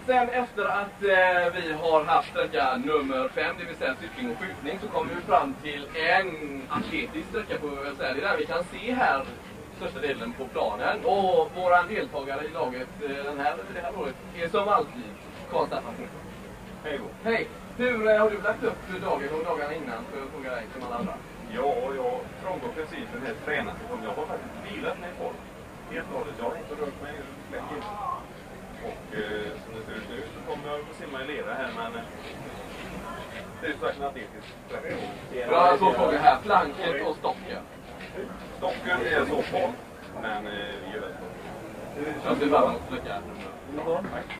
sen efter att vi har haft sträcka nummer 5, det vill säga cykling och skjutning, så kommer vi fram till en atletisk sträcka på det är där vi kan se här största delen på planen. Och våra deltagare i laget det här året är som alltid Carl Staffansson. Hej då. Hej! Hur har du lagt upp dagen och dagarna innan för att fråga dig som alla andra? Ja, jag frångår principen helt tränat. Jag har faktiskt vilat mig i form. Helt och hållet. Jag har inte rört mig länge. Och som det ser ut nu så kommer jag att simma i lera här, men det är ju säkert atletiskt. Bra, så frågar här. Planket och stocken. Stocken är så form, men vi gör det. Jag ser fram emot att sträcka nummer.